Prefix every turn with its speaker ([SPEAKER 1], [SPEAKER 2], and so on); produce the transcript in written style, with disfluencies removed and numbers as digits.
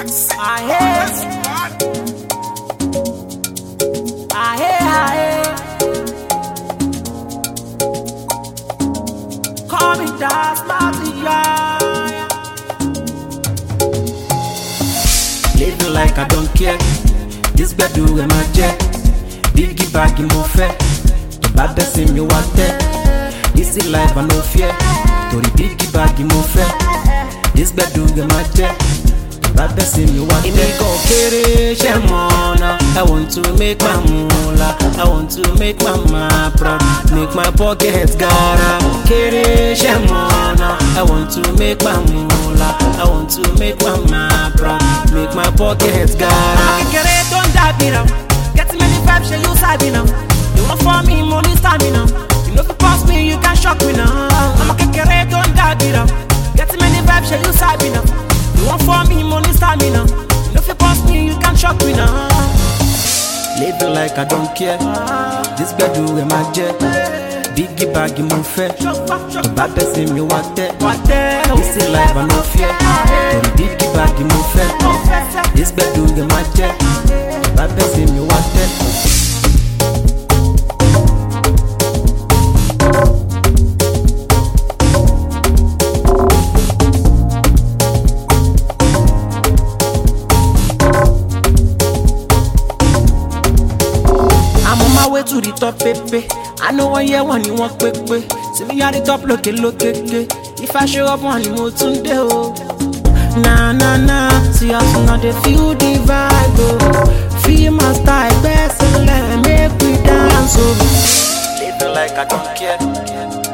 [SPEAKER 1] Call me Das Matia. Living like I don't care. This bed do in my jet. Biggie bag in my fair. The bad best in me what there. This is life and no fear. To the biggie bag in my fair. This bed do in my jet. Bad best in me what there. Go kere shemona. I want to make my moolah. I want to make my ma proud. Make my pockets gara. Kere shemona. I want to make my moolah. I want to make my ma proud. Make my pockets gara. Kere don't die me now. Get many vibes, you side me now. You want for me, money stamina. You know if you pass me, you can shock me now. I'm a kere don't die me now. Get many vibes, you side me now. You want for me, money stamina. You know if you pass me, you can shock me now. Living like I don't care. This bed do in my jet. Biggie bag in my fair. The bad best in me what there. This is life and no fear. The biggie bag in my fair. This bed do in my jet. The bad best in me what there. To the top, pepe. I know one year one you want pepe. See me at the top, look. If I show up one more Tunde, oh. Nah. See us now they feel the vibe, oh. Feel my style, best and let make we dance, oh. Living like I don't care.